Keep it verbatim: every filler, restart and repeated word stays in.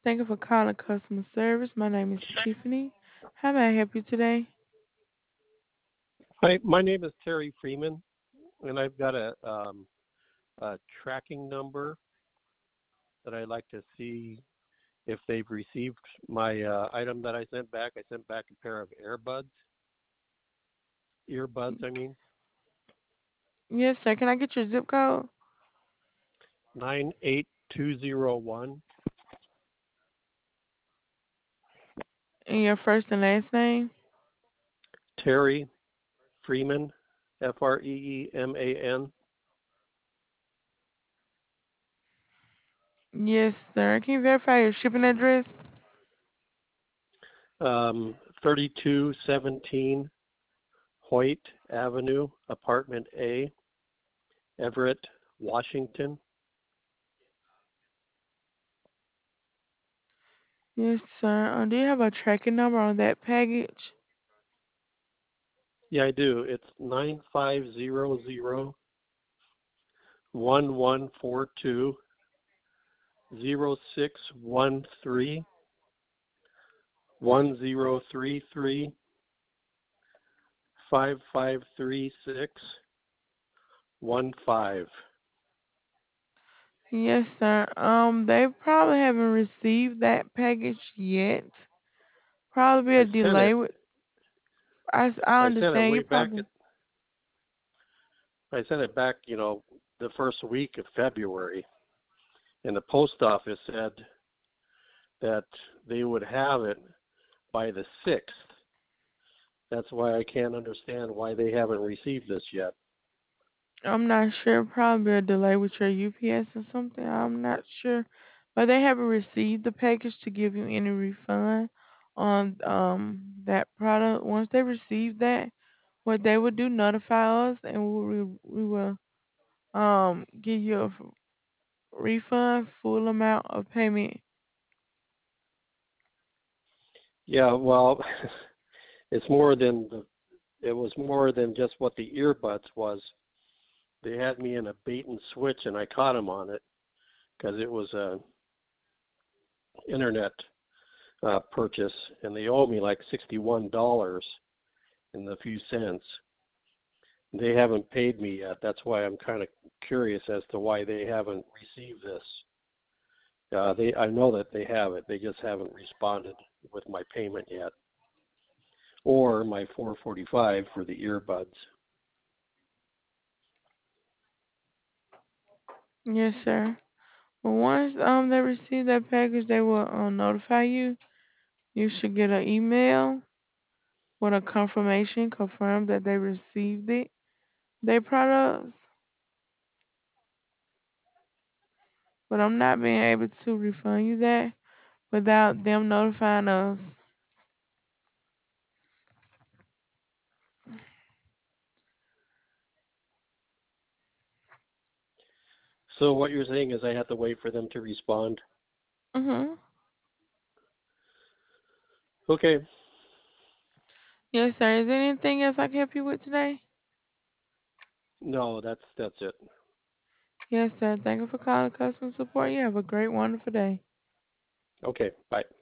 Thank you for calling customer service. My name is Tiffany. How may I help you today? Hi, my name is Terry Freeman, and I've got a, um, a tracking number that I'd like to see if they've received my uh, item that I sent back. I sent back a pair of earbuds, earbuds, I mean, Yes, sir. Can I get your zip code nine eight two zero one. and your first and last name? Terry Freeman, F R E E M A N, Yes, sir. Can you verify your shipping address? um, thirty-two seventeen Hoyt Avenue, Apartment A, Everett, Washington. Yes, sir. Uh, do you have a tracking number on that package? Yeah, I do. It's nine five zero zero one one four two zero six one three one zero three three five five three six one five. Yes, sir. Um, they probably haven't received that package yet. Probably be a I sent delay it. with. I, s- I I sent it understand. You way back. At, probably. I sent it back. You know, the first week of February, and the post office said that they would have it by the sixth. That's why I can't understand why they haven't received this yet. I'm not sure. Probably a delay with your U P S or something. I'm not sure. But they haven't received the package to give you any refund on um that product. Once they receive that, what they would do notify us and we will we will um give you a f- refund full amount of payment. Yeah, well, it's more than the. It was more than just what the earbuds was. They had me in a bait and switch, and I caught them on it because it was a internet uh, purchase, and they owe me like sixty-one dollars and a few cents. They haven't paid me yet. That's why I'm kind of curious as to why they haven't received this. Uh, they, I know that they have it. They just haven't responded with my payment yet, or my four forty-five for the earbuds. Yes, sir. But once um they receive that package, they will um, notify you. You should get an email with a confirmation, confirm that they received it. Their products, but I'm not being able to refund you that without them notifying us. So what you're saying is I have to wait for them to respond. Mhm. Okay. Yes, sir. Is there anything else I can help you with today? No, that's that's it. Yes, sir. Thank you for calling customer support. You have a great, wonderful day. Okay. Bye.